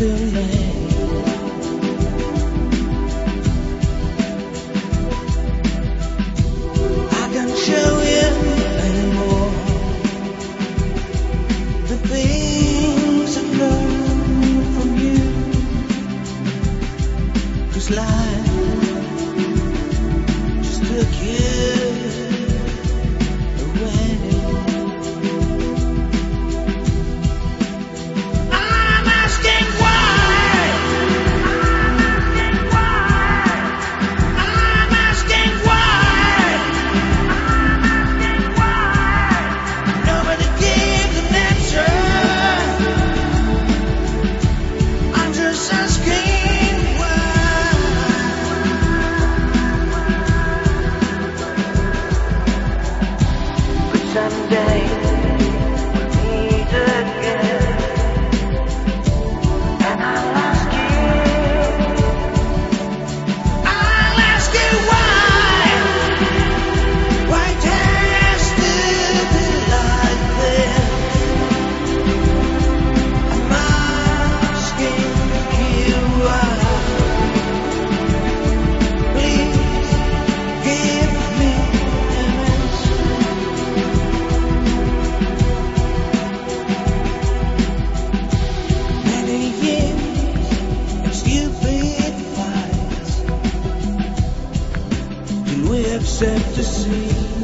the land. I can't show you anymore the things I've learned from you, 'cause life just took you away. I'm asking why. I'm asking why. Nobody gives an answer. I'm just asking why. But someday we'll meet again, and I'll ask you why. Why can't still be like this? I'm asking you why. Please give me an answer. Many years of stupid fights till we accept defeat.